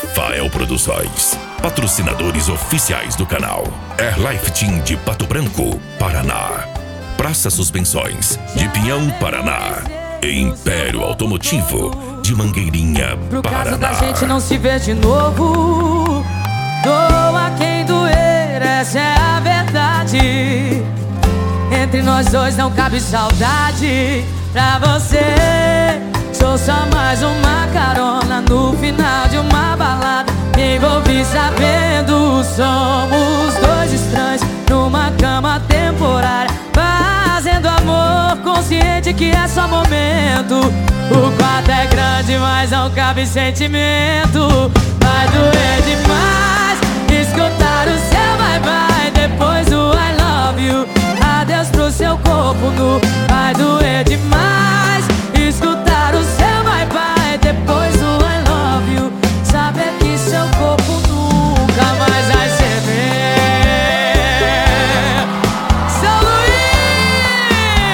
Fael Produções, patrocinadores oficiais do canal. Airlife Team de Pato Branco, Paraná. Praça Suspensões, de Pinhão, Paraná. E Império Automotivo, de Mangueirinha, Paraná. Pro caso da gente não se ver de novo, doa quem doer, essa é a verdade. Entre nós dois não cabe saudade. Pra você, sou só mais uma carona no final de uma balada. Me envolvi sabendo, somos dois estranhos numa cama temporária, fazendo amor consciente que é só momento. O quarto é grande, mas não cabe sentimento. Vai doer demais escutar o seu bye-bye depois do I love you. Adeus pro seu corpo nu. Vai doer demais escutar o seu bye-bye depois do I love you. Saber que seu corpo nunca mais vai ser meu. São Luís!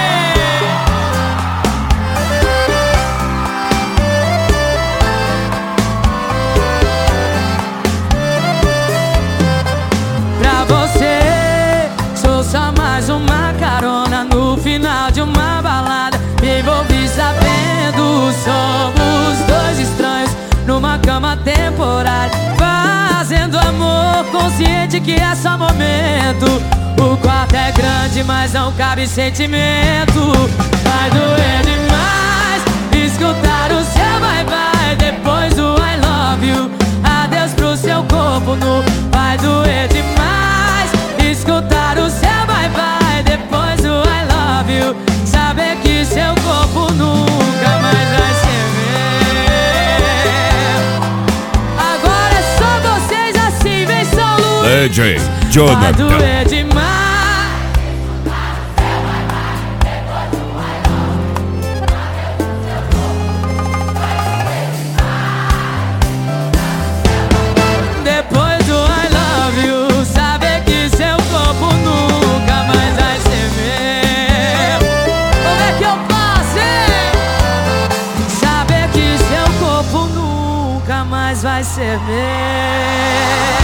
Pra você, sou só mais uma carona no final de uma balada. Me envolvi sabendo, somos dois estranhos numa cama temporária, fazendo amor consciente que é só momento. O quarto é grande, mas não cabe sentimento. Vai doer demais escutar o seu bye-bye depois do I love you. Adeus pro seu corpo nu. Vai doer demais escutar o seu bye-bye depois do I love you. Saber que seu corpo nunca mais vai ser meu. Agora é só vocês assim, vem São Luís. DJ Vai Jonathan. doer demais. Depois do I love you, saber que seu corpo nunca mais vai ser meu. Como é que eu faço, hein? Saber que seu corpo nunca mais vai ser meu.